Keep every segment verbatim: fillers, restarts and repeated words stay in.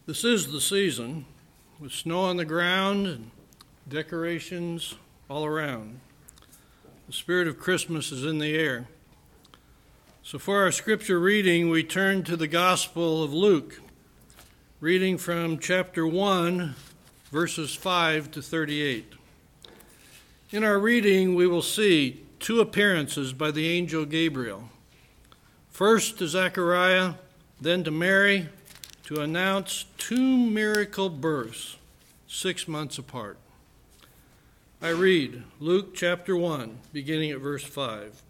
This is the season, with snow on the ground and decorations all around. The spirit of Christmas is in the air. So for our scripture reading, we turn to the Gospel of Luke, reading from chapter one, verses five to thirty-eight. In our reading, we will see two appearances by the angel Gabriel. First to Zechariah, then to Mary, to announce two miracle births, six months apart. I read Luke chapter one, beginning at verse five.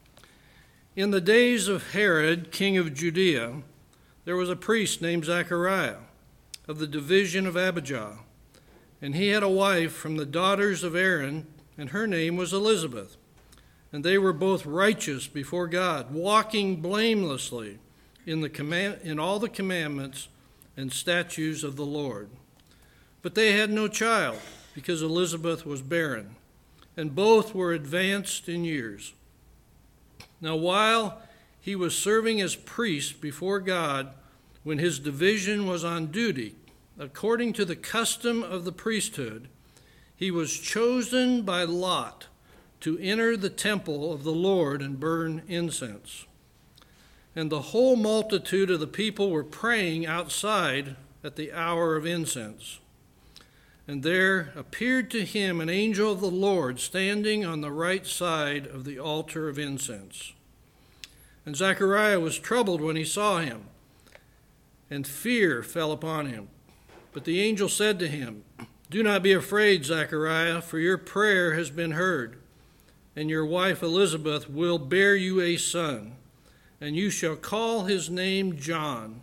In the days of Herod, king of Judea, there was a priest named Zechariah, of the division of Abijah, and he had a wife from the daughters of Aaron, and her name was Elizabeth. And they were both righteous before God, walking blamelessly in the command, in all the commandments and statutes of the Lord. But they had no child, because Elizabeth was barren, and both were advanced in years. Now while he was serving as priest before God, when his division was on duty, according to the custom of the priesthood, he was chosen by lot to enter the temple of the Lord and burn incense. And the whole multitude of the people were praying outside at the hour of incense. And there appeared to him an angel of the Lord standing on the right side of the altar of incense. And Zechariah was troubled when he saw him, and fear fell upon him. But the angel said to him, "Do not be afraid, Zechariah, for your prayer has been heard, and your wife Elizabeth will bear you a son, and you shall call his name John.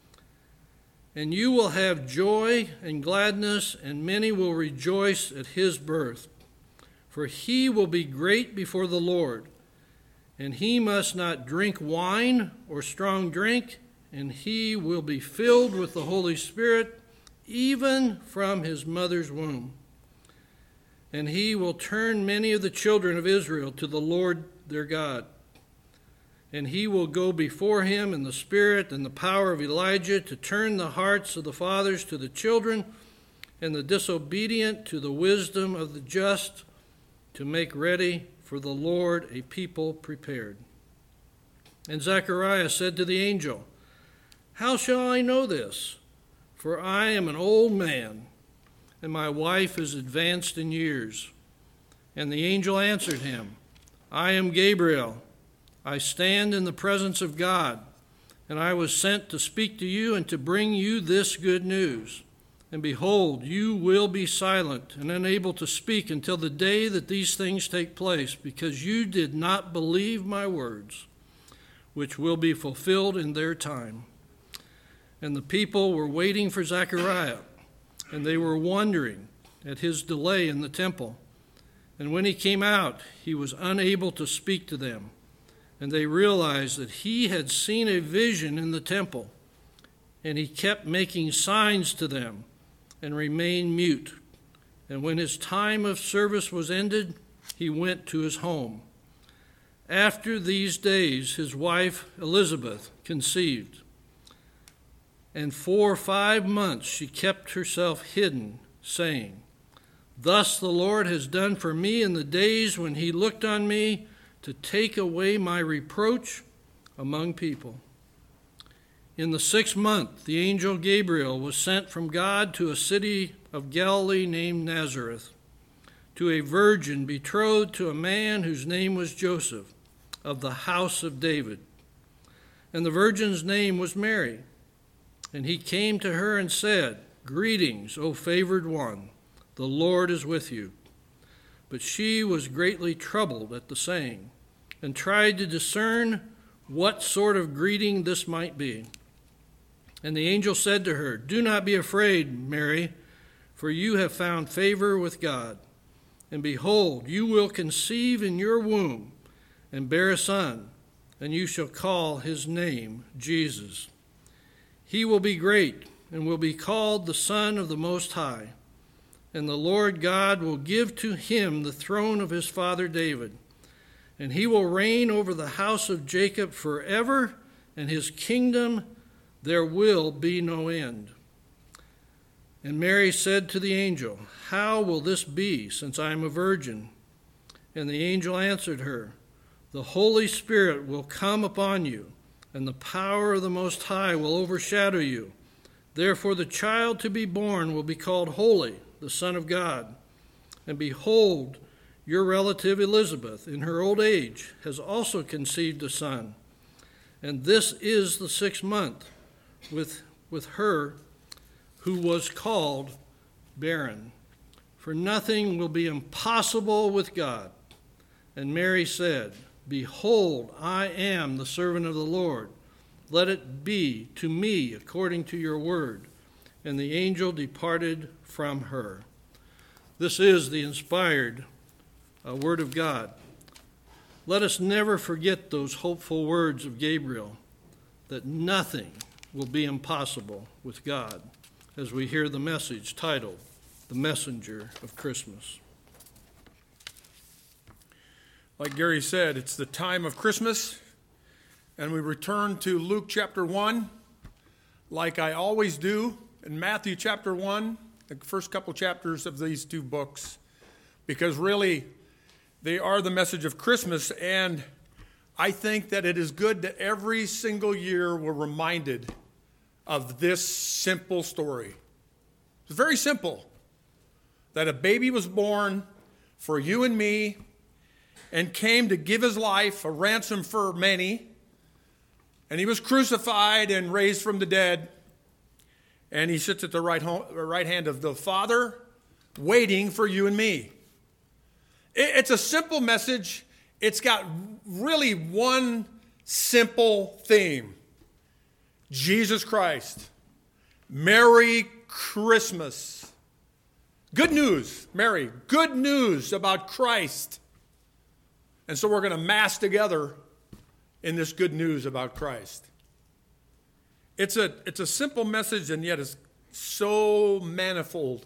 And you will have joy and gladness, and many will rejoice at his birth. For he will be great before the Lord, and he must not drink wine or strong drink, and he will be filled with the Holy Spirit, even from his mother's womb. And he will turn many of the children of Israel to the Lord their God. And he will go before him in the spirit and the power of Elijah to turn the hearts of the fathers to the children and the disobedient to the wisdom of the just, to make ready for the Lord a people prepared." And Zechariah said to the angel, "How shall I know this? For I am an old man, and my wife is advanced in years." And the angel answered him, "I am Gabriel. I stand in the presence of God, and I was sent to speak to you and to bring you this good news. And behold, you will be silent and unable to speak until the day that these things take place, because you did not believe my words, which will be fulfilled in their time." And the people were waiting for Zechariah, and they were wondering at his delay in the temple. And when he came out, he was unable to speak to them. And they realized that he had seen a vision in the temple, and he kept making signs to them and remained mute. And when his time of service was ended, he went to his home. After these days, his wife Elizabeth conceived, and for five months she kept herself hidden, saying, "Thus the Lord has done for me in the days when he looked on me to take away my reproach among people." In the sixth month, the angel Gabriel was sent from God to a city of Galilee named Nazareth, to a virgin betrothed to a man whose name was Joseph, of the house of David. And the virgin's name was Mary. And he came to her and said, "Greetings, O favored one, the Lord is with you." But she was greatly troubled at the saying, and tried to discern what sort of greeting this might be. And the angel said to her, "Do not be afraid, Mary, for you have found favor with God. And behold, you will conceive in your womb and bear a son, and you shall call his name Jesus. He will be great and will be called the Son of the Most High. And the Lord God will give to him the throne of his father David, and he will reign over the house of Jacob forever, and his kingdom there will be no end. And Mary said to the angel, "How will this be, since I am a virgin?" And the angel answered her, "The Holy Spirit will come upon you, and the power of the Most High will overshadow you. Therefore the child to be born will be called Holy, the Son of God. And behold, your relative Elizabeth, in her old age, has also conceived a son. And this is the sixth month with, with her who was called barren. For nothing will be impossible with God." And Mary said, "Behold, I am the servant of the Lord. Let it be to me according to your word." And the angel departed from her. This is the inspired uh, word of God. Let us never forget those hopeful words of Gabriel, that nothing will be impossible with God, as we hear the message titled, "The Messenger of Christmas." Like Gary said, it's the time of Christmas, and we return to Luke chapter one, like I always do, in Matthew chapter one, the first couple chapters of these two books, because really they are the message of Christmas, and I think that it is good that every single year we're reminded of this simple story. It's very simple, that a baby was born for you and me and came to give his life a ransom for many, and he was crucified and raised from the dead, and he sits at the right, home, right hand of the Father waiting for you and me. It's a simple message. It's got really one simple theme: Jesus Christ. Merry Christmas. Good news, Mary. Good news about Christ. And so we're going to mass together in this good news about Christ. It's a, it's a simple message, and yet it's so manifold.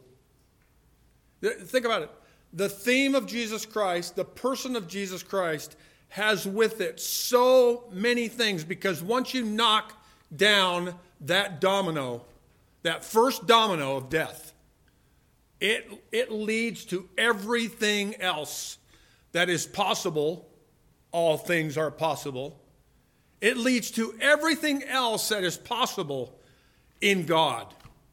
Think about it. The theme of Jesus Christ, the person of Jesus Christ, has with it so many things, because once you knock down that domino, that first domino of death, it, it leads to everything else that is possible. All things are possible. It leads to everything else that is possible in God.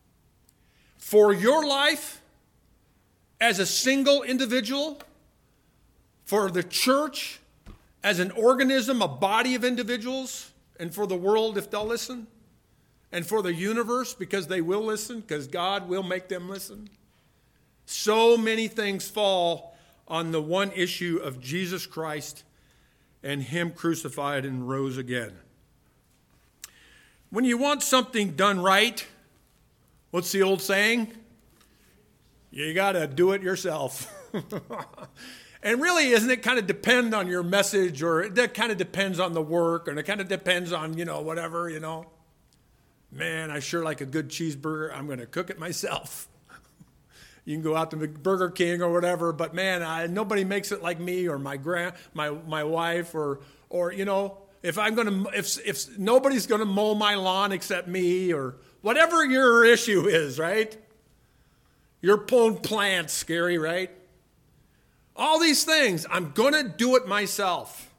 For your life, as a single individual, for the church, as an organism, a body of individuals, and for the world if they'll listen, and for the universe because they will listen, because God will make them listen. So many things fall on the one issue of Jesus Christ and Him crucified and rose again. When you want something done right, what's the old saying? You got to do it yourself. And really, isn't it kind of depend on your message, or that kind of depends on the work, and it kind of depends on, you know, whatever, you know. Man, I sure like a good cheeseburger. I'm going to cook it myself. You can go out to Burger King or whatever, but man, I, nobody makes it like me or my grand, my my wife, or or you know, if I'm going to, if if nobody's going to mow my lawn except me, or whatever your issue is, right? You're pulling plants, scary, right? All these things, I'm going to do it myself.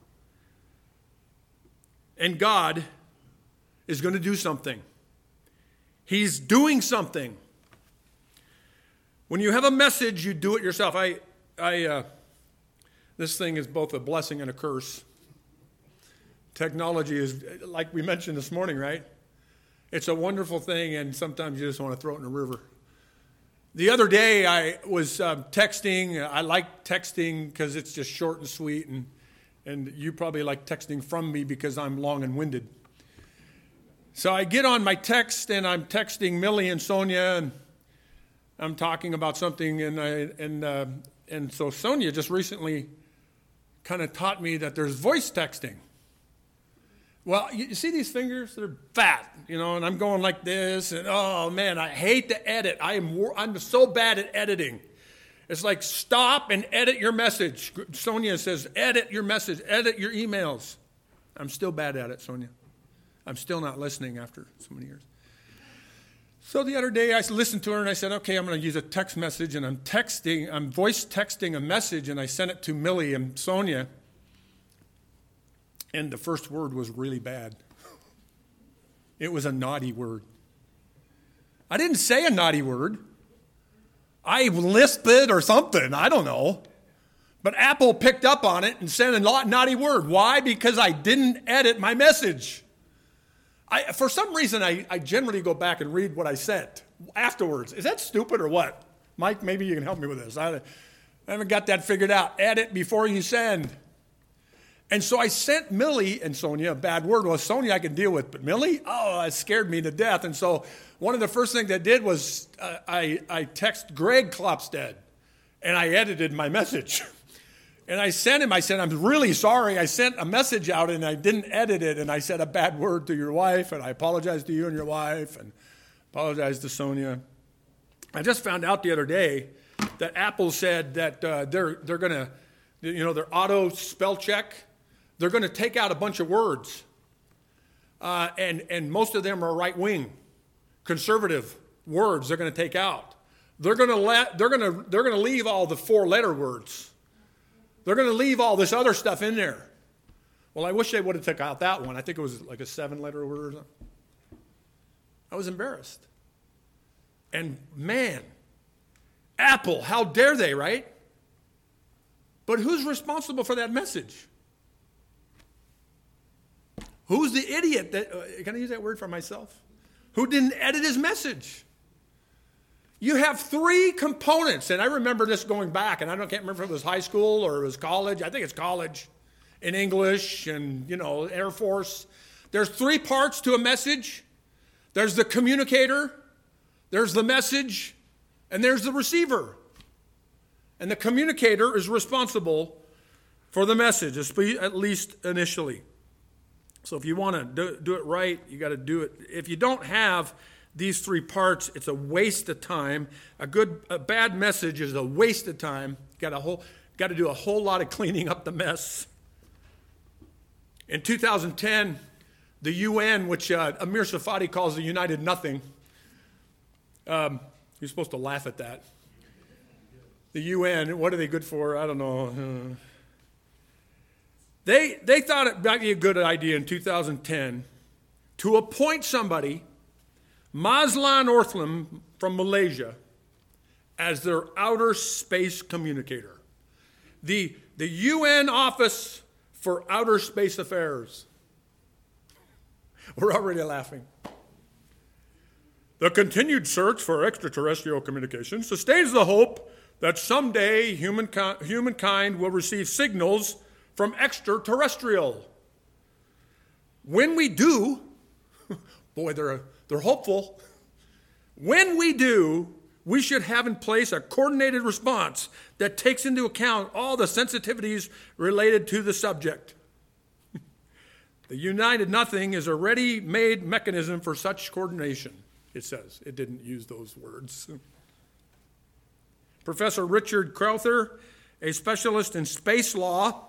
And God is going to do something. He's doing something. When you have a message, you do it yourself. I, I, uh, this thing is both a blessing and a curse. Technology is, like we mentioned this morning, right? It's a wonderful thing, and sometimes you just want to throw it in a river. The other day, I was um, texting. I like texting because it's just short and sweet, and and you probably like texting from me because I'm long and winded. So I get on my text, and I'm texting Millie and Sonia, and I'm talking about something, and I, and uh, and so Sonia just recently kind of taught me that there's voice texting. Well, you see these fingers? They're fat, you know, and I'm going like this, and oh man, I hate to edit. I am I'm so bad at editing. It's like, stop and edit your message. Sonia says, edit your message, edit your emails. I'm still bad at it, Sonia. I'm still not listening after so many years. So the other day I listened to her and I said, okay, I'm going to use a text message, and I'm texting, I'm voice texting a message, and I sent it to Millie and Sonia. And the first word was really bad. It was a naughty word. I didn't say a naughty word. I lisped it or something. I don't know. But Apple picked up on it and sent a naughty word. Why? Because I didn't edit my message. I, for some reason, I, I generally go back and read what I sent afterwards. Is that stupid or what? Mike, maybe you can help me with this. I, I haven't got that figured out. Edit before you send. And so I sent Millie and Sonia a bad word. Well, Sonia I can deal with, but Millie, oh, it scared me to death. And so one of the first things I did was uh, I, I texted Greg Klopstead, and I edited my message. And I sent him, I said, I'm really sorry. I sent a message out and I didn't edit it. And I said a bad word to your wife. And I apologize to you and your wife. And apologize to Sonia. I just found out the other day that Apple said that uh, they're, they're going to, you know, their auto spell check, they're going to take out a bunch of words. Uh, and, and most of them are right-wing, conservative words they're going to take out. They're going to let, they're going to, they're going to leave all the four-letter words. They're going to leave all this other stuff in there. Well, I wish they would have took out that one. I think it was like a seven-letter word or something. I was embarrassed. And man, Apple, how dare they, right? But who's responsible for that message? Who's the idiot that, uh, can I use that word for myself? Who didn't edit his message? You have three components, and I remember this going back, and I don't can't remember if it was high school or it was college. I think it's college, in English and, you know, Air Force. There's three parts to a message. There's the communicator, there's the message, and there's the receiver. And the communicator is responsible for the message, at least initially. So if you want to do, do it right, you got to do it. If you don't have these three parts, it's a waste of time. A good, a bad message is a waste of time. Got a whole, got to do a whole lot of cleaning up the mess. In two thousand ten, the U N, which uh, Amir Safadi calls the United Nothing, um, you're supposed to laugh at that. The U N, what are they good for? I don't know. Uh, they they thought it might be a good idea in two thousand ten to appoint somebody, Mazlan Orthlam from Malaysia, as their outer space communicator. The, the U N Office for Outer Space Affairs. We're already laughing. The continued search for extraterrestrial communication sustains the hope that someday humankind, humankind will receive signals from extraterrestrial. When we do, boy, they're, they're hopeful. When we do, we should have in place a coordinated response that takes into account all the sensitivities related to the subject. The United Nothing is a ready-made mechanism for such coordination, it says. It didn't use those words. Professor Richard Crowther, a specialist in space law,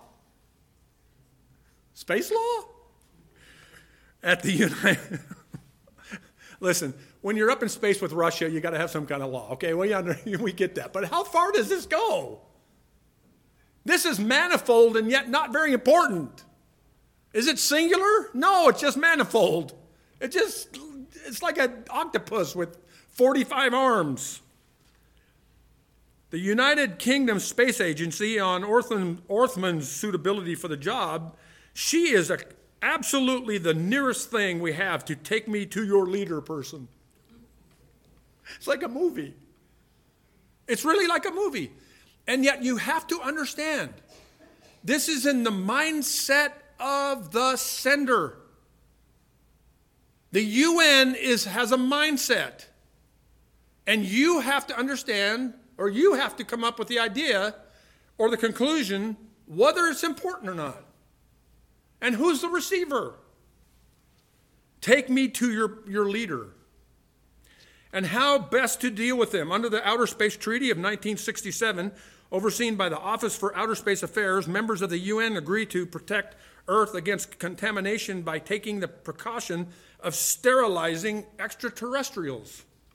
space law? At the United... Listen, when you're up in space with Russia, you got to have some kind of law, okay? Well, yeah, we get that. But how far does this go? This is manifold and yet not very important. Is it singular? No, it's just manifold. It just, it's like an octopus with forty-five arms. The United Kingdom Space Agency, on Orthman, Orthman's suitability for the job, she is a, absolutely the nearest thing we have to take me to your leader person. It's like a movie. It's really like a movie. And yet you have to understand, this is in the mindset of the sender. The U N is, has a mindset. And you have to understand, or you have to come up with the idea or the conclusion whether it's important or not. And who's the receiver? Take me to your, your leader. And how best to deal with them. Under the Outer Space Treaty of nineteen sixty-seven, overseen by the Office for Outer Space Affairs, members of the U N agree to protect Earth against contamination by taking the precaution of sterilizing extraterrestrials.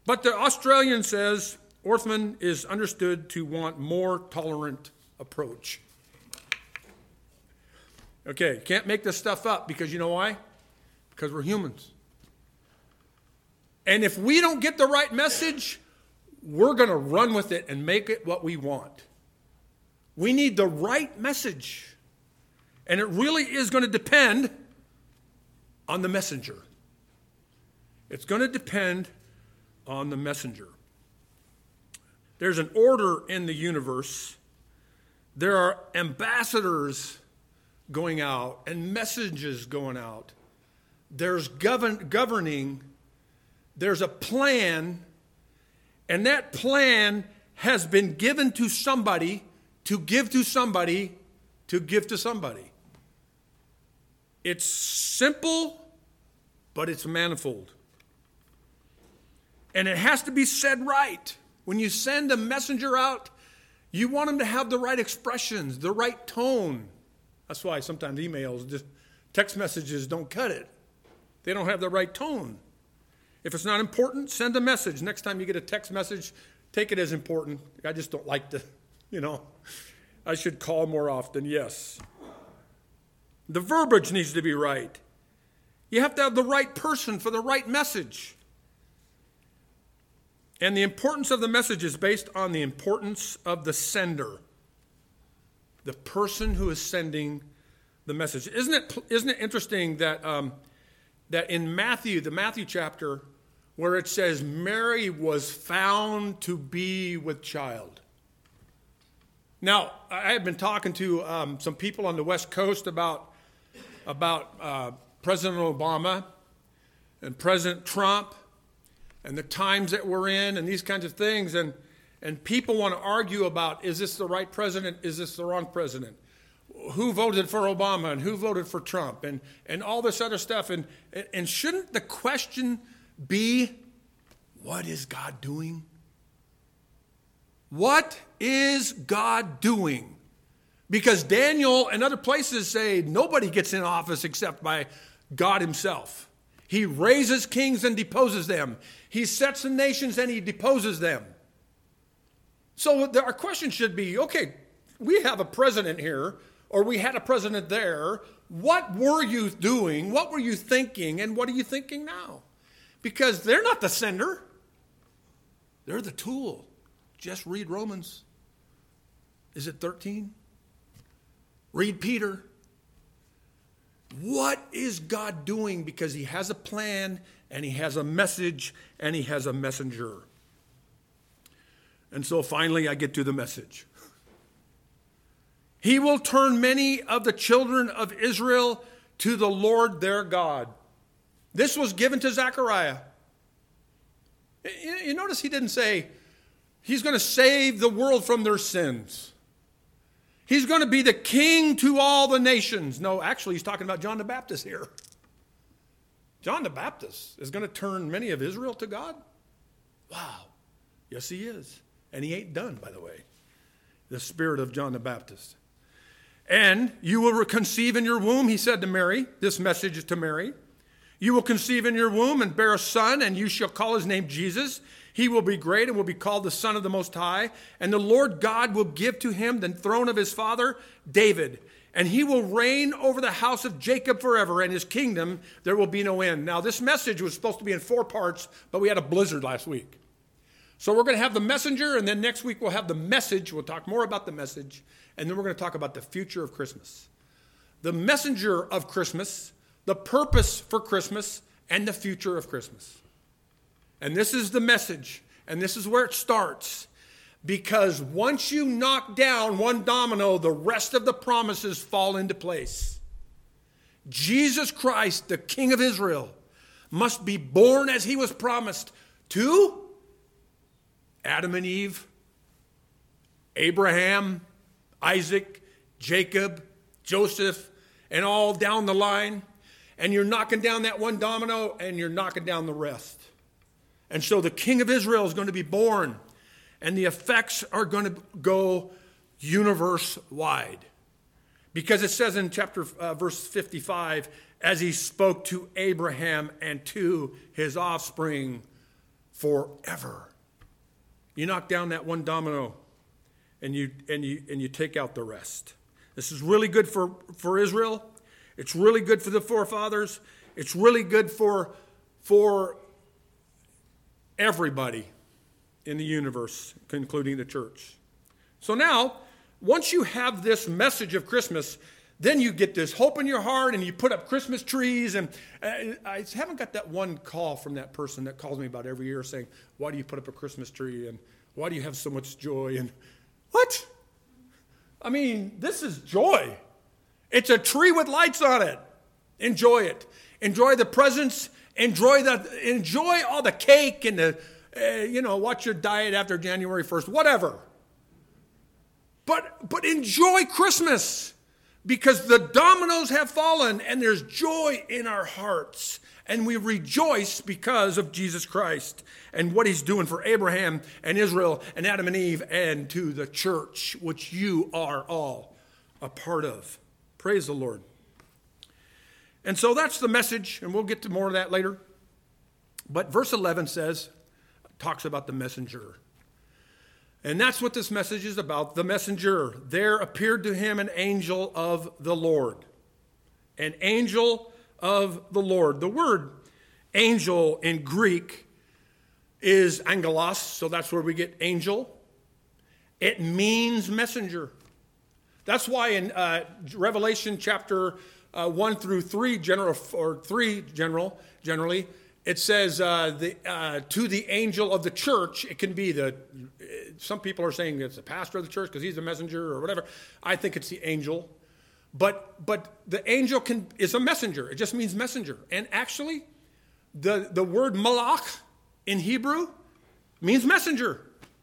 But the Australian says Orthman is understood to want more tolerant approach. Okay, can't make this stuff up because you know why? Because we're humans. And if we don't get the right message, we're going to run with it and make it what we want. We need the right message. And it really is going to depend on the messenger. It's going to depend on the messenger. There's an order in the universe. There are ambassadors going out and messages going out. There's govern, governing. There's a plan. And that plan has been given to somebody to give to somebody to give to somebody. It's simple, but it's manifold. And it has to be said right. When you send a messenger out, you want them to have the right expressions, the right tone. That's why sometimes emails, just text messages don't cut it. They don't have the right tone. If it's not important, send a message. Next time you get a text message, take it as important. I just don't like to, you know, I should call more often, yes. The verbiage needs to be right. You have to have the right person for the right message. And the importance of the message is based on the importance of the sender, the person who is sending the message. Isn't it, isn't it interesting that, um, that in Matthew, the Matthew chapter, where it says Mary was found to be with child. Now, I have been talking to um, some people on the West Coast about, about uh, President Obama and President Trump and the times that we're in and these kinds of things. And, and people want to argue about, is this the right president? Is this the wrong president? Who voted for Obama and who voted for Trump? And, and all this other stuff. And, and shouldn't the question be, what is God doing? What is God doing? Because Daniel and other places say nobody gets in office except by God himself. He raises kings and deposes them. He sets the nations and he deposes them. So our question should be, okay, we have a president here, or we had a president there. What were you doing? What were you thinking? And what are you thinking now? Because they're not the sender. They're the tool. Just read Romans. Is it thirteen? Read Peter. What is God doing? Because he has a plan, and he has a message, and he has a messenger. And so finally I get to the message. He will turn many of the children of Israel to the Lord their God. This was given to Zechariah. You notice he didn't say, he's going to save the world from their sins. He's going to be the king to all the nations. No, actually, he's talking about John the Baptist here. John the Baptist is going to turn many of Israel to God? Wow. Yes, he is. And he ain't done, by the way. The spirit of John the Baptist. And you will conceive in your womb, he said to Mary. This message is to Mary. You will conceive in your womb and bear a son, and you shall call his name Jesus. He will be great and will be called the Son of the Most High. And the Lord God will give to him the throne of his father, David. And he will reign over the house of Jacob forever, and his kingdom there will be no end. Now, this message was supposed to be in four parts, but we had a blizzard last week. So we're going to have the messenger, and then next week we'll have the message. We'll talk more about the message, and then we're going to talk about the future of Christmas. The messenger of Christmas, the purpose for Christmas, and the future of Christmas. And this is the message, and this is where it starts. Because once you knock down one domino, the rest of the promises fall into place. Jesus Christ, the King of Israel, must be born as he was promised to Adam and Eve, Abraham, Isaac, Jacob, Joseph, and all down the line. And you're knocking down that one domino, and you're knocking down the rest. And so the King of Israel is going to be born, and the effects are going to go universe-wide. Because it says in chapter uh, verse fifty-five, as he spoke to Abraham and to his offspring forever. You knock down that one domino and you and you and you take out the rest. This is really good for, for Israel. It's really good for the forefathers. It's really good for, for everybody in the universe, including the church. So now, once you have this message of Christmas, then you get this hope in your heart and you put up Christmas trees. And I haven't got that one call from that person that calls me about every year saying, why do you put up a Christmas tree? And why do you have so much joy? And what? I mean, this is joy. It's a tree with lights on it. Enjoy it. Enjoy the presents. Enjoy the enjoy all the cake and the, uh, you know, watch your diet after January first, whatever. But but enjoy Christmas because the dominoes have fallen and there's joy in our hearts. And we rejoice because of Jesus Christ and what he's doing for Abraham and Israel and Adam and Eve and to the church, which you are all a part of. Praise the Lord. And so that's the message, and we'll get to more of that later. But verse eleven says, talks about the messenger. And that's what this message is about, the messenger. There appeared to him an angel of the Lord. An angel of the Lord. The word angel in Greek is angelos, so that's where we get angel. It means messenger. That's why in uh, Revelation chapter uh, one through three, general or three general generally, it says uh, the uh, to the angel of the church. It can be the. Some people are saying it's the pastor of the church because he's the messenger or whatever. I think it's the angel, but but the angel can is a messenger. It just means messenger. And actually, the the word malach in Hebrew means messenger.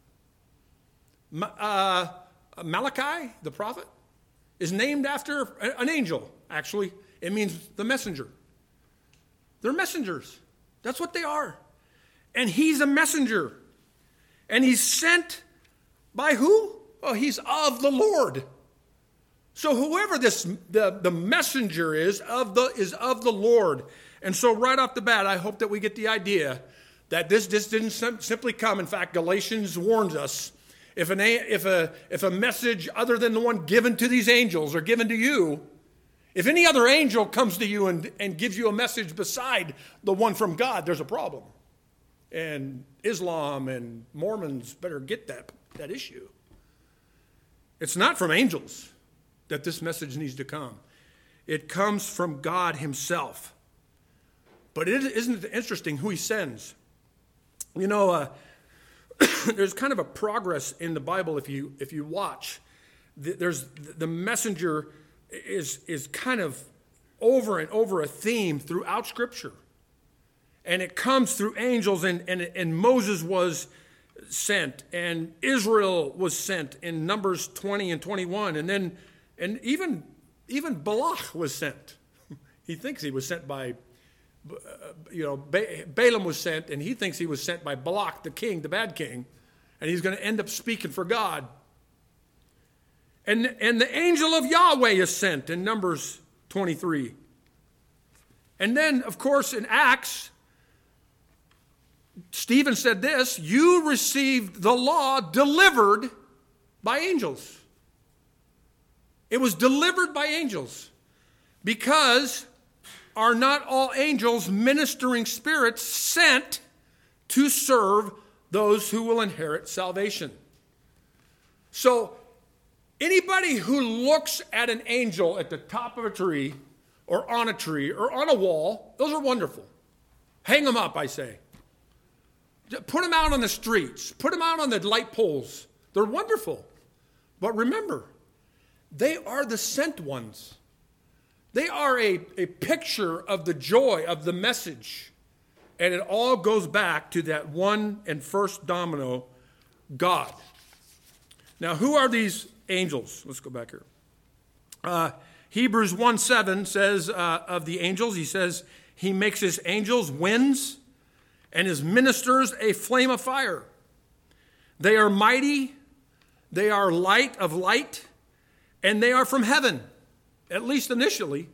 Uh, Malachi, the prophet, is named after an angel, actually. It means the messenger. They're messengers. That's what they are. And he's a messenger. And he's sent by who? Oh, he's of the Lord. So whoever this the, the messenger is of the is of the Lord. And so right off the bat, I hope that we get the idea that this, this didn't sim- simply come. In fact, Galatians warns us, if an if a if a message other than the one given to these angels or given to you, if any other angel comes to you and, and gives you a message beside the one from God, there's a problem. And Islam and Mormons better get that, that issue. It's not from angels that this message needs to come. It comes from God himself. But it isn't it interesting who he sends? You know, uh, there's kind of a progress in the Bible if you if you watch. There's the messenger is is kind of over and over a theme throughout Scripture. And it comes through angels, and, and, and Moses was sent, and Israel was sent in Numbers twenty and twenty-one, and then and even even Balak was sent. He thinks he was sent by, you know, ba- Balaam was sent, and he thinks he was sent by Balak, the king, the bad king, and he's going to end up speaking for God. And and the angel of Yahweh is sent in Numbers twenty-three. And then, of course, in Acts, Stephen said this, you received the law delivered by angels. It was delivered by angels because are not all angels ministering spirits sent to serve those who will inherit salvation? So anybody who looks at an angel at the top of a tree or on a tree or on a wall, those are wonderful. Hang them up, I say. Put them out on the streets. Put them out on the light poles. They're wonderful. But remember, they are the sent ones. They are a, a picture of the joy of the message. And it all goes back to that one and first domino, God. Now, who are these angels? Let's go back here. Uh, Hebrews one seven says uh, of the angels, he says, he makes his angels winds and his ministers a flame of fire. They are mighty, they are light of light, and they are from heaven, at least initially.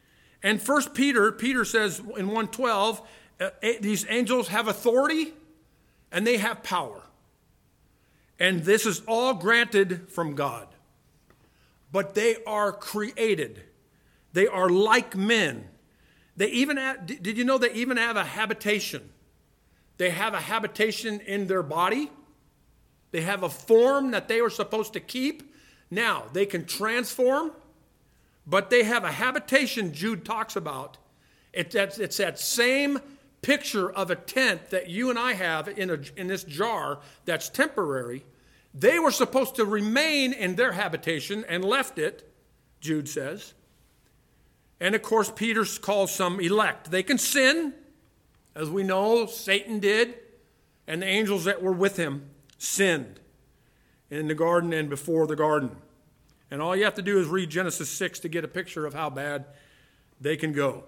And First Peter, Peter says in one twelve, uh, these angels have authority and they have power. And this is all granted from God. But they are created. They are like men. They even have, did you know they even have a habitation? They have a habitation in their body. They have a form that they were supposed to keep. Now, they can transform, but they have a habitation Jude talks about. It, it's, it's that same picture of a tent that you and I have in, a, in this jar that's temporary. They were supposed to remain in their habitation and left it, Jude says. And of course, Peter calls some elect. They can sin, as we know Satan did, and the angels that were with him sinned in the garden and before the garden. And all you have to do is read Genesis six to get a picture of how bad they can go.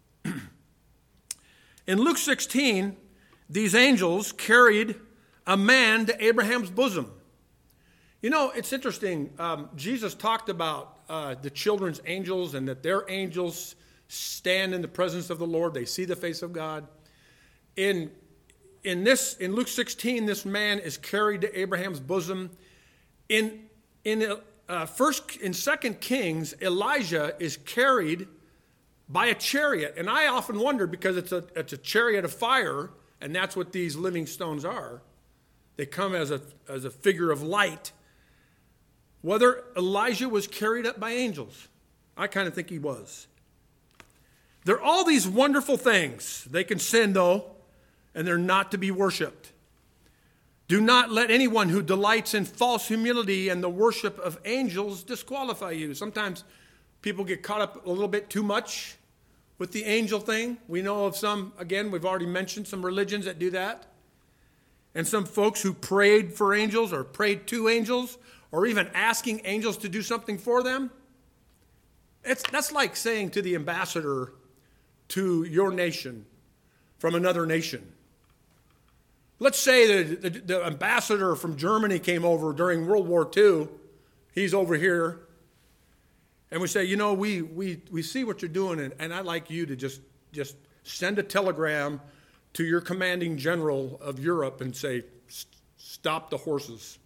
In Luke sixteen, these angels carried a man to Abraham's bosom. You know, it's interesting. Um, Jesus talked about uh, the children's angels and that their angels stand in the presence of the Lord. They see the face of God. In in this in Luke sixteen, this man is carried to Abraham's bosom. In in uh, first in Second Kings, Elijah is carried by a chariot, and I often wonder because it's a it's a chariot of fire, and that's what these living stones are. They come as a as a figure of light. Whether Elijah was carried up by angels, I kind of think he was. There are all these wonderful things. They can sin, though, and they're not to be worshipped. Do not let anyone who delights in false humility and the worship of angels disqualify you. Sometimes people get caught up a little bit too much with the angel thing. We know of some, again, we've already mentioned some religions that do that. And some folks who prayed for angels or prayed to angels or even asking angels to do something for them. It's, that's like saying to the ambassador to your nation from another nation. Let's say the, the, the ambassador from Germany came over during World War Two. He's over here. And we say, you know, we we, we see what you're doing, and, and I'd like you to just, just send a telegram to your commanding general of Europe and say, stop the horses.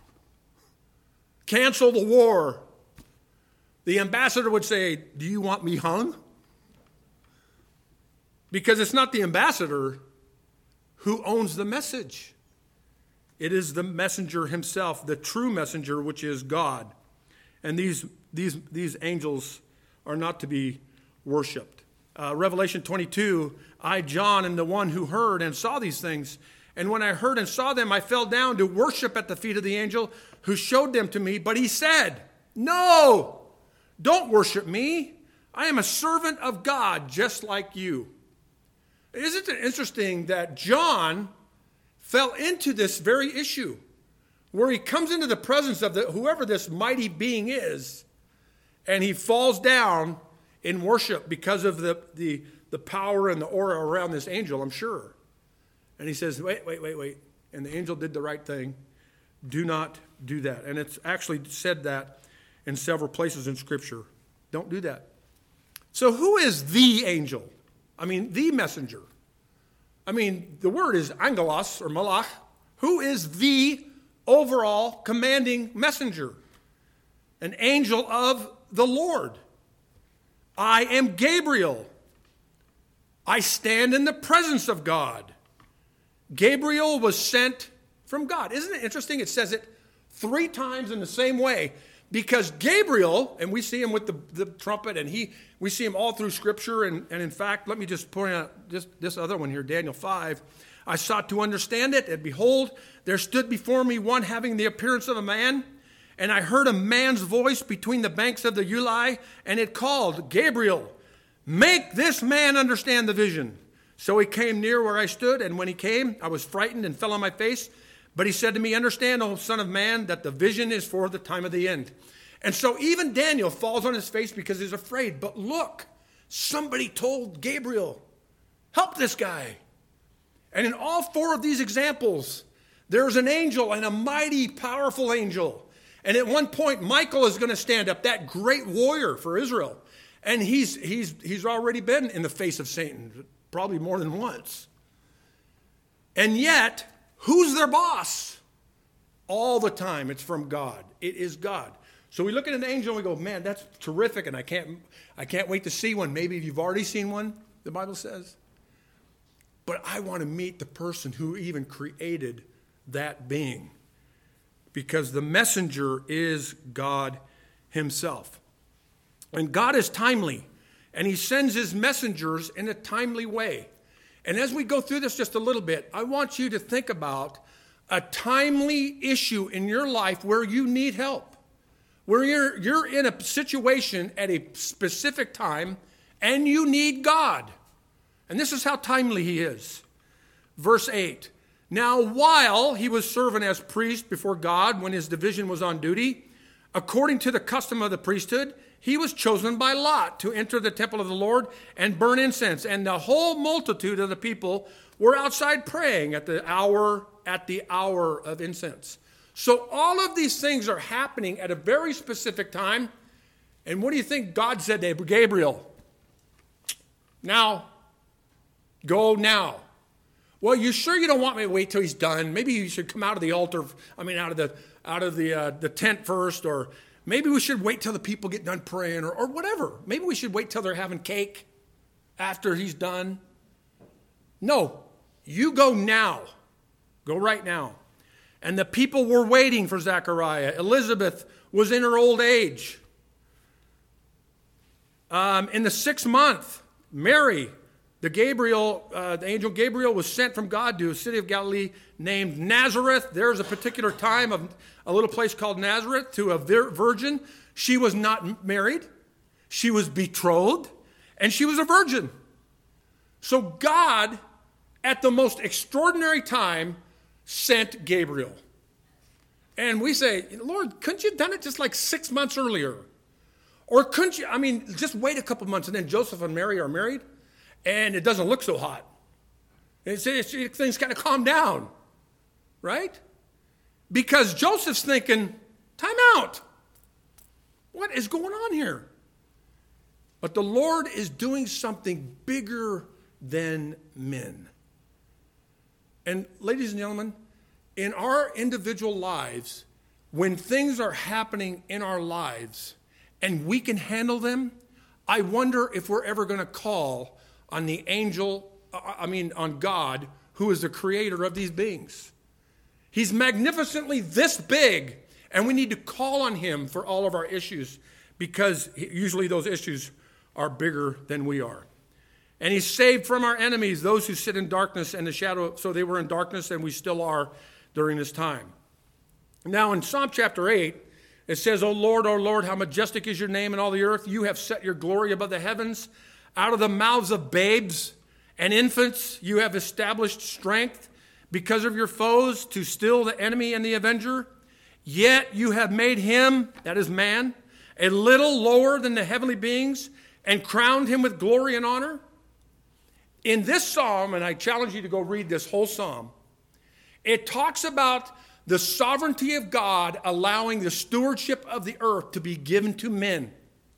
Cancel the war. The ambassador would say, do you want me hung? Because it's not the ambassador who owns the message. It is the messenger himself, the true messenger, which is God. And these, these, these angels are not to be worshipped. Uh, Revelation twenty-two, I, John, am the one who heard and saw these things. And when I heard and saw them, I fell down to worship at the feet of the angel who showed them to me. But he said, no, don't worship me. I am a servant of God, just like you. Isn't it interesting that John fell into this very issue where he comes into the presence of the, whoever this mighty being is, and he falls down in worship because of the, the, the power and the aura around this angel, I'm sure. And he says, wait, wait, wait, wait. And the angel did the right thing. Do not do that. And it's actually said that in several places in Scripture. Don't do that. So who is the angel? I mean, the messenger. I mean, the word is angelos or malach. Who is the overall commanding messenger? An angel of the Lord. I am Gabriel. I stand in the presence of God. Gabriel was sent from God. Isn't it interesting? It says it three times in the same way. Because Gabriel, and we see him with the, the trumpet, and he we see him all through Scripture. And, and in fact, let me just point out this, this other one here, Daniel five. I sought to understand it, and behold, there stood before me one having the appearance of a man. And I heard a man's voice between the banks of the Ulai, and it called, Gabriel, make this man understand the vision. So he came near where I stood, and when he came, I was frightened and fell on my face. But he said to me, understand, O son of man, that the vision is for the time of the end. And so even Daniel falls on his face because he's afraid. But look, somebody told Gabriel, help this guy. And in all four of these examples, there's an angel, and a mighty, powerful angel. And at one point, Michael is going to stand up, that great warrior for Israel. And he's, he's, he's already been in the face of Satan, probably more than once. And yet, Who's their boss? All the time, it's from God. It is God. So we look at an angel and we go, man, that's terrific, and I can't, I can't wait to see one. Maybe you've already seen one, the Bible says. But I want to meet the person who even created that being, because the messenger is God himself. And God is timely, and he sends his messengers in a timely way. And as we go through this just a little bit, I want you to think about a timely issue in your life where you need help, where you're, you're in a situation at a specific time and you need God. And this is how timely he is. Verse eight, now while he was serving as priest before God when his division was on duty, according to the custom of the priesthood, he was chosen by lot to enter the temple of the Lord and burn incense. And the whole multitude of the people were outside praying at the hour, at the hour of incense. So all of these things are happening at a very specific time. And what do you think God said to Gabriel? Now, go now. Well, you sure you don't want me to wait till he's done? Maybe you should come out of the altar, I mean, out of the out of the uh, the tent first, or maybe we should wait till the people get done praying, or, or whatever. Maybe we should wait till they're having cake after he's done. No, you go now. Go right now. And the people were waiting for Zechariah. Elizabeth was in her old age. Um, in the sixth month, Mary, the Gabriel, uh, the angel Gabriel was sent from God to a city of Galilee named Nazareth. There's a particular time of a little place called Nazareth to a vir- virgin. She was not married. She was betrothed, and she was a virgin. So God, at the most extraordinary time, sent Gabriel. And we say, Lord, couldn't you have done it just like six months earlier? Or couldn't you, I mean, just wait a couple months and then Joseph and Mary are married and it doesn't look so hot. It's, it's, things kind of calm down, right? Because Joseph's thinking, time out. What is going on here? But the Lord is doing something bigger than men. And ladies and gentlemen, in our individual lives, when things are happening in our lives and we can handle them, I wonder if we're ever going to call on the angel, I mean on God, who is the creator of these beings. He's magnificently this big, and we need to call on him for all of our issues, because usually those issues are bigger than we are. And he saved from our enemies those who sit in darkness and the shadow. So they were in darkness, and we still are during this time. Now in Psalm chapter eight, it says, O Lord, O Lord, how majestic is your name in all the earth. You have set your glory above the heavens. Out of the mouths of babes and infants you have established strength because of your foes to still the enemy and the avenger. Yet you have made him, that is man, a little lower than the heavenly beings and crowned him with glory and honor. In this psalm, and I challenge you to go read this whole psalm, it talks about the sovereignty of God allowing the stewardship of the earth to be given to men.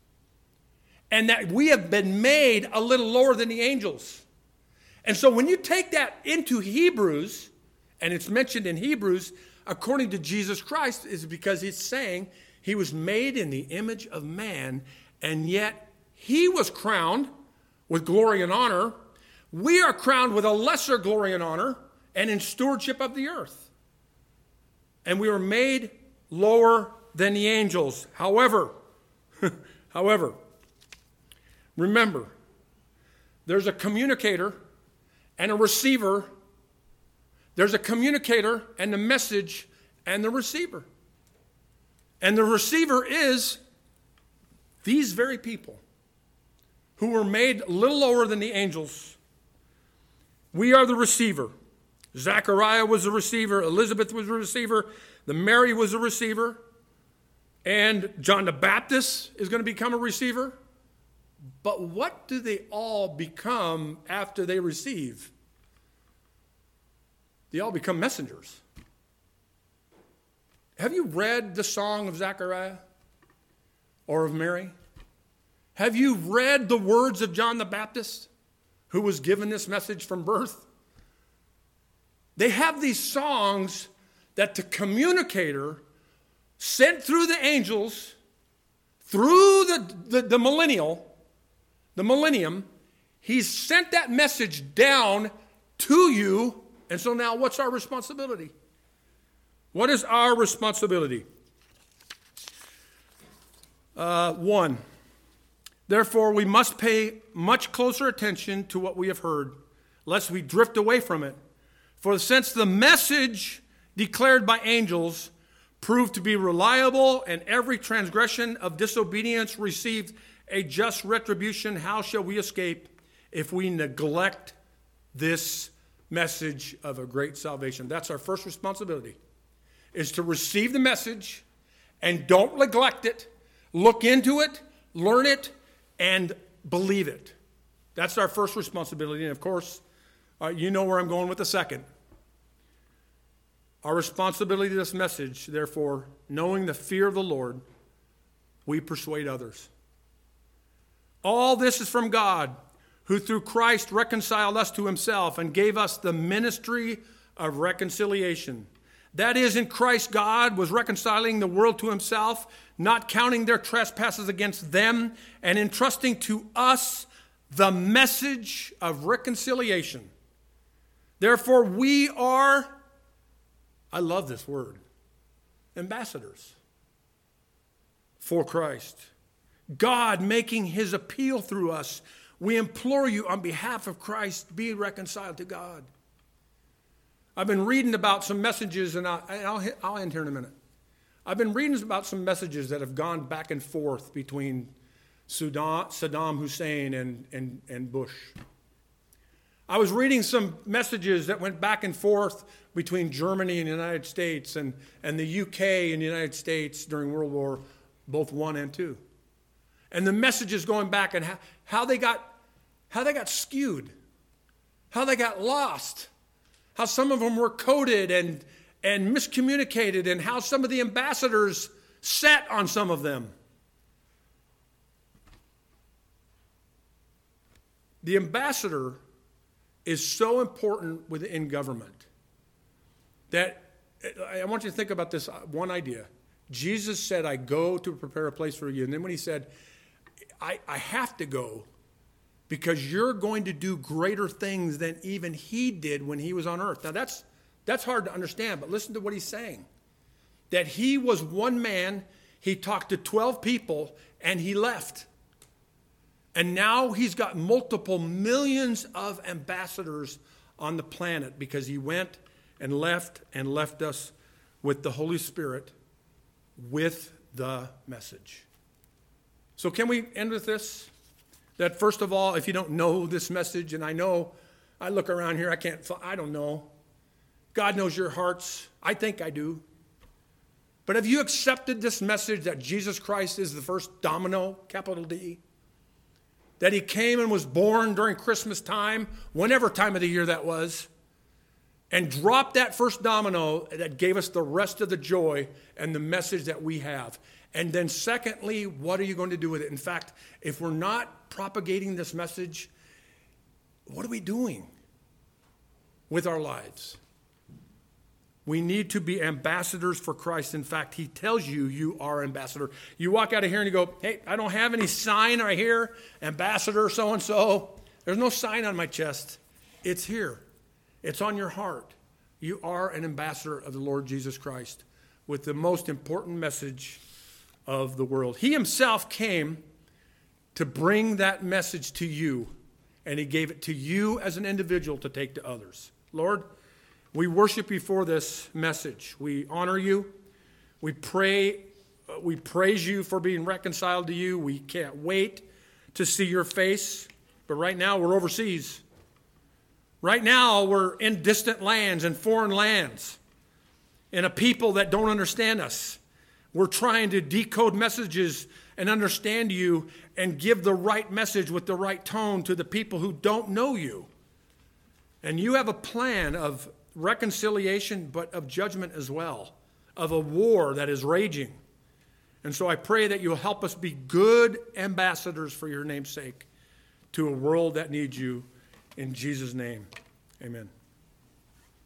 And that we have been made a little lower than the angels. And so when you take that into Hebrews, and it's mentioned in Hebrews, according to Jesus Christ, is because it's saying he was made in the image of man, and yet he was crowned with glory and honor. We are crowned with a lesser glory and honor and in stewardship of the earth. And we were made lower than the angels. However, however, remember, there's a communicator and a receiver. There's a communicator and the message and the receiver. And the receiver is these very people who were made a little lower than the angels. We are the receiver. Zechariah was a receiver. Elizabeth was a receiver. The Mary was a receiver. And John the Baptist is going to become a receiver. But what do they all become after they receive? They all become messengers. Have you read the song of Zechariah or of Mary? Have you read the words of John the Baptist, who was given this message from birth? They have these songs that the communicator sent through the angels, through the, the, the millennial, the millennium, he's sent that message down to you. And so now what's our responsibility? What is our responsibility? Uh, one, therefore we must pay much closer attention to what we have heard, lest we drift away from it. For since the message declared by angels proved to be reliable, and every transgression of disobedience received a just retribution, how shall we escape if we neglect this message of a great salvation? That's our first responsibility, is to receive the message and don't neglect it. Look into it, learn it, and believe it. That's our first responsibility. And of course, uh, you know where I'm going with the second. Our responsibility to this message, therefore, knowing the fear of the Lord, we persuade others. All this is from God, who through Christ reconciled us to himself and gave us the ministry of reconciliation. That is, in Christ, God was reconciling the world to himself, not counting their trespasses against them, and entrusting to us the message of reconciliation. Therefore, we are, I love this word, ambassadors for Christ. God making his appeal through us. We implore you on behalf of Christ, be reconciled to God. I've been reading about some messages, and I'll, I'll, I'll end here in a minute. I've been reading about some messages that have gone back and forth between Sudan, Saddam Hussein and, and, and Bush. I was reading some messages that went back and forth between Germany and the United States and, and the U K and the United States during World War both One and Two. And the messages going back and how, how they got how they got skewed, how they got lost, how some of them were coded and, and miscommunicated, and how some of the ambassadors sat on some of them. The ambassador is so important within government that I want you to think about this one idea. Jesus said, I go to prepare a place for you. And then when he said, I, I have to go because you're going to do greater things than even he did when he was on earth. Now that's, that's hard to understand, but listen to what he's saying. That he was one man, he talked to twelve people, and he left. And now he's got multiple millions of ambassadors on the planet because he went and left and left us with the Holy Spirit with the message. So can we end with this? That first of all, if you don't know this message, and I know, I look around here, I can't, I don't know. God knows your hearts. I think I do. But have you accepted this message that Jesus Christ is the first domino, capital D? That he came and was born during Christmas time, whenever time of the year that was, and dropped that first domino that gave us the rest of the joy and the message that we have. And then secondly, what are you going to do with it? In fact, if we're not propagating this message, what are we doing with our lives? We need to be ambassadors for Christ. In fact, he tells you you are ambassador. You walk out of here and you go, hey, I don't have any sign right here, ambassador so-and-so. There's no sign on my chest. It's here. It's on your heart. You are an ambassador of the Lord Jesus Christ with the most important message of the world. He himself came to bring that message to you, and he gave it to you as an individual to take to others. Lord, we worship you for this message. We honor you. We pray, uh, we praise you for being reconciled to you. We can't wait to see your face. But right now we're overseas. Right now we're in distant lands and foreign lands and a people that don't understand us. We're trying to decode messages and understand you and give the right message with the right tone to the people who don't know you. And you have a plan of reconciliation, but of judgment as well, of a war that is raging. And so I pray that you'll help us be good ambassadors for your name's sake to a world that needs you. In Jesus' name, amen.